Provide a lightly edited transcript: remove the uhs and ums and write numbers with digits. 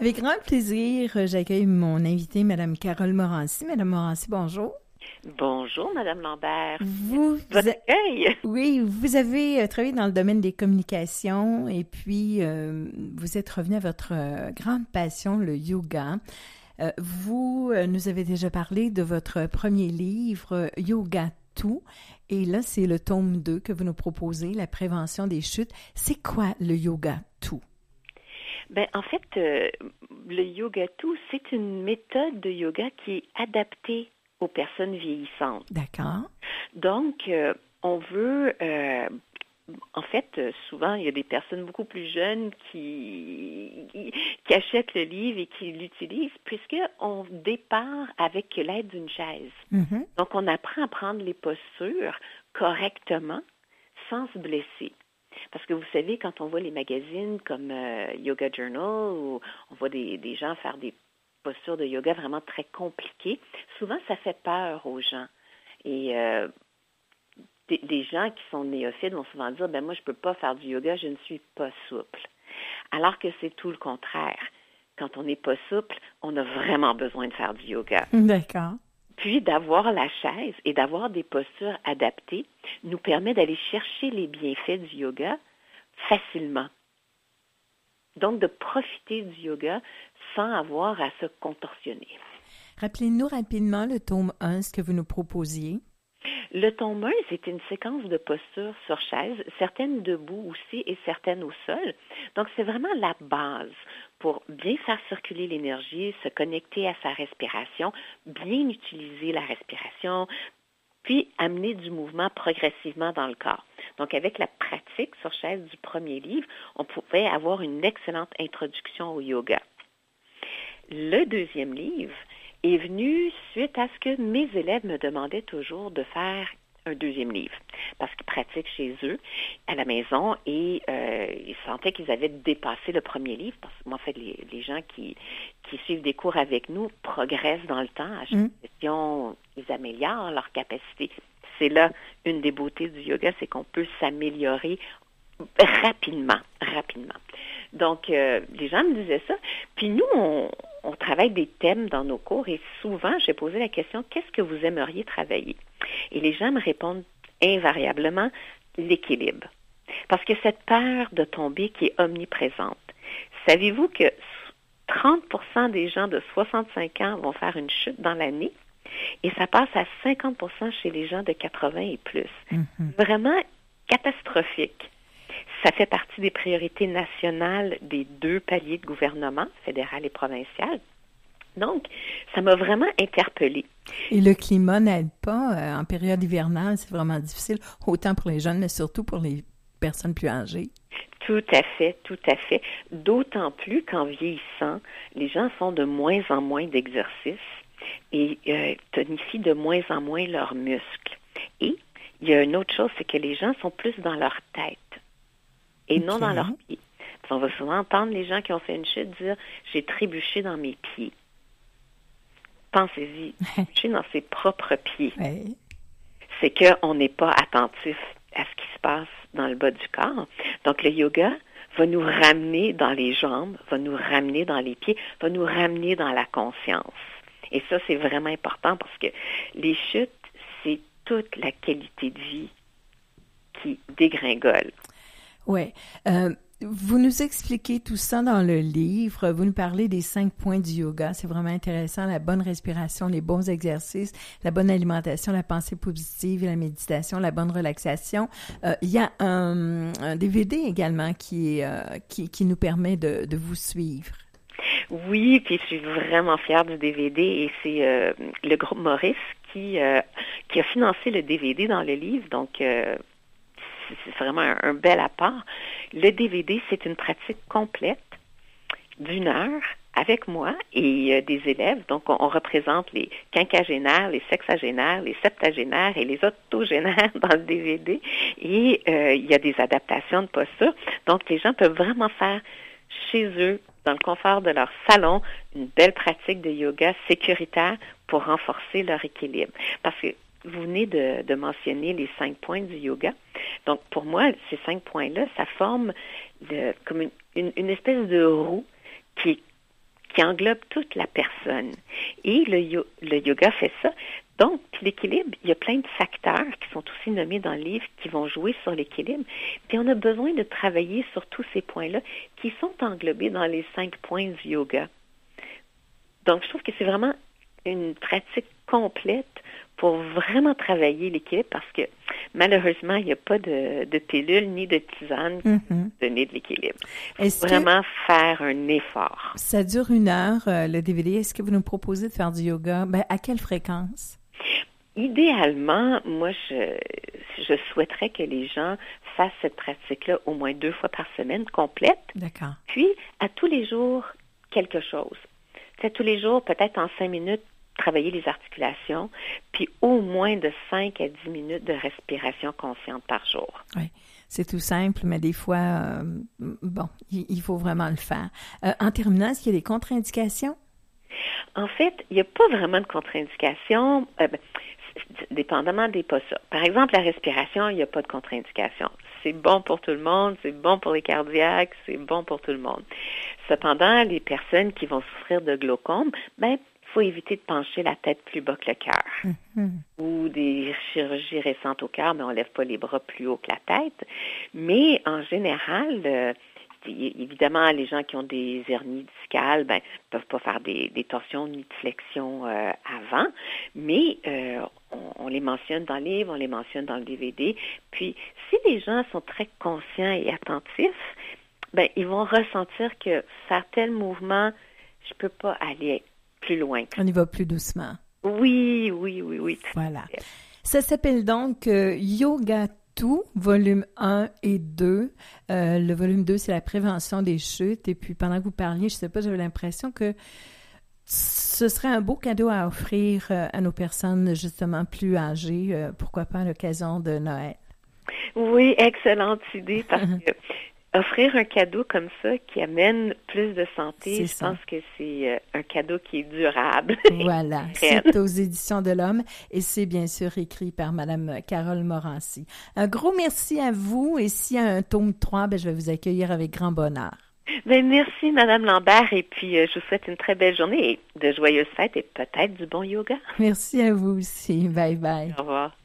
Avec grand plaisir, j'accueille mon invitée, Madame Carole Morancy. Madame Morancy, bonjour. Bonjour, Madame Lambert. Vous, Votre accueil. oui, vous avez travaillé dans le domaine des communications et puis vous êtes revenu à votre grande passion, le yoga. Vous nous avez déjà parlé de votre premier livre, Yoga Tout, et là, c'est le tome 2 que vous nous proposez, la prévention des chutes. C'est quoi le Yoga Tout? Ben, en fait, le Yoga Tout, c'est une méthode de yoga qui est adaptée aux personnes vieillissantes. D'accord. Donc, on veut, en fait, souvent, il y a des personnes beaucoup plus jeunes qui achètent le livre et qui l'utilisent puisqu'on départ avec l'aide d'une chaise. Mm-hmm. Donc, on apprend à prendre les postures correctement sans se blesser. Parce que vous savez, quand on voit les magazines comme Yoga Journal, où on voit des gens faire des postures de yoga vraiment très compliquées, souvent ça fait peur aux gens. Et des gens qui sont néophytes vont souvent dire, ben moi je ne peux pas faire du yoga, je ne suis pas souple. Alors que c'est tout le contraire. Quand on n'est pas souple, on a vraiment besoin de faire du yoga. D'accord. Puis d'avoir la chaise et d'avoir des postures adaptées nous permet d'aller chercher les bienfaits du yoga facilement. Donc de profiter du yoga sans avoir à se contorsionner. Rappelez-nous rapidement le tome 1, ce que vous nous proposiez. Le tome 1, c'est une séquence de postures sur chaise, certaines debout aussi et certaines au sol. Donc, c'est vraiment la base pour bien faire circuler l'énergie, se connecter à sa respiration, bien utiliser la respiration, puis amener du mouvement progressivement dans le corps. Donc, avec la pratique sur chaise du premier livre, on pouvait avoir une excellente introduction au yoga. Le deuxième livre est venu suite à ce que mes élèves me demandaient toujours de faire un deuxième livre, parce qu'ils pratiquent chez eux, à la maison, et ils sentaient qu'ils avaient dépassé le premier livre, parce que moi, en fait, les gens qui suivent des cours avec nous progressent dans le temps. À chaque session, ils améliorent leur capacité. C'est là une des beautés du yoga, c'est qu'on peut s'améliorer rapidement. Donc, les gens me disaient ça. Puis nous, on travaille des thèmes dans nos cours et souvent, j'ai posé la question, qu'est-ce que vous aimeriez travailler? Et les gens me répondent invariablement l'équilibre. Parce que cette peur de tomber qui est omniprésente. Savez-vous que 30% des gens de 65 ans vont faire une chute dans l'année et ça passe à 50% chez les gens de 80 et plus. Mm-hmm. Vraiment catastrophique. Ça fait partie des priorités nationales des 2 paliers de gouvernement, fédéral et provincial. Donc, ça m'a vraiment interpellée. Et le climat n'aide pas. En période hivernale, c'est vraiment difficile, autant pour les jeunes, mais surtout pour les personnes plus âgées. Tout à fait. D'autant plus qu'en vieillissant, les gens font de moins en moins d'exercices et tonifient de moins en moins leurs muscles. Et il y a une autre chose, c'est que les gens sont plus dans leur tête et non dans leurs pieds. On va souvent entendre les gens qui ont fait une chute dire « j'ai trébuché dans mes pieds ». Pensez-y, trébucher dans ses propres pieds. Oui. C'est qu'on n'est pas attentif à ce qui se passe dans le bas du corps. Donc, le yoga va nous ramener dans les jambes, va nous ramener dans les pieds, va nous ramener dans la conscience. Et ça, c'est vraiment important parce que les chutes, c'est toute la qualité de vie qui dégringole. Oui. Vous nous expliquez tout ça dans le livre. Vous nous parlez des 5 points du yoga. C'est vraiment intéressant. La bonne respiration, les bons exercices, la bonne alimentation, la pensée positive, la méditation, la bonne relaxation. Il y a un DVD également qui nous permet de vous suivre. Oui, puis je suis vraiment fière du DVD et c'est le groupe Maurice qui a financé le DVD dans le livre. Donc, c'est vraiment un bel apport. Le DVD, c'est une pratique complète d'1 heure avec moi et des élèves. Donc, on représente les quinquagénaires, les sexagénaires, les septagénaires et les octogénaires dans le DVD. Et il y a des adaptations de posture. Donc, les gens peuvent vraiment faire chez eux, dans le confort de leur salon, une belle pratique de yoga sécuritaire pour renforcer leur équilibre. Parce que vous venez de mentionner les 5 points du yoga. Donc, pour moi, ces 5 points-là, ça forme comme une espèce de roue qui est qui englobe toute la personne. Et le yoga fait ça. Donc, l'équilibre, il y a plein de facteurs qui sont aussi nommés dans le livre qui vont jouer sur l'équilibre. Puis on a besoin de travailler sur tous ces points-là qui sont englobés dans les 5 points du yoga. Donc, je trouve que c'est vraiment une pratique complète pour vraiment travailler l'équilibre parce que malheureusement, il n'y a pas de pilule ni de tisane qui donner de l'équilibre. Il faut vraiment faire un effort. Ça dure 1 heure, le DVD. Est-ce que vous nous proposez de faire du yoga? À quelle fréquence? Idéalement, moi, je souhaiterais que les gens fassent cette pratique-là au moins 2 fois par semaine, complète. D'accord. Puis, à tous les jours, quelque chose. C'est tous les jours, peut-être en 5 minutes, travailler les articulations, puis au moins de 5 à 10 minutes de respiration consciente par jour. Oui, c'est tout simple, mais des fois, il faut vraiment le faire. En terminant, est-ce qu'il y a des contre-indications? En fait, il n'y a pas vraiment de contre-indication, dépendamment des postures. Par exemple, la respiration, il n'y a pas de contre-indication. C'est bon pour tout le monde, c'est bon pour les cardiaques, c'est bon pour tout le monde. Cependant, les personnes qui vont souffrir de glaucome, il faut éviter de pencher la tête plus bas que le cœur. Ou des chirurgies récentes au cœur, mais on ne lève pas les bras plus haut que la tête. Mais en général, évidemment, les gens qui ont des hernies discales, peuvent pas faire des torsions ni de flexion avant, mais on les mentionne dans le livre, on les mentionne dans le DVD. Puis, si les gens sont très conscients et attentifs, ils vont ressentir que faire tel mouvement, je peux pas aller plus loin. On y va plus doucement. Oui. Voilà. Ça s'appelle donc Yoga Tout, volume 1 et 2. Le volume 2, c'est la prévention des chutes. Et puis, pendant que vous parliez, je sais pas, j'avais l'impression que ce serait un beau cadeau à offrir à nos personnes, justement, plus âgées. Pourquoi pas à l'occasion de Noël? Oui, excellente idée, parce que offrir un cadeau comme ça qui amène plus de santé, je pense que c'est un cadeau qui est durable. Voilà, c'est aux Éditions de l'Homme et c'est bien sûr écrit par Mme Carole Morancy. Un gros merci à vous et s'il y a un tome 3, je vais vous accueillir avec grand bonheur. Merci, Mme Lambert, et puis je vous souhaite une très belle journée et de joyeuses fêtes et peut-être du bon yoga. Merci à vous aussi. Bye bye. Au revoir.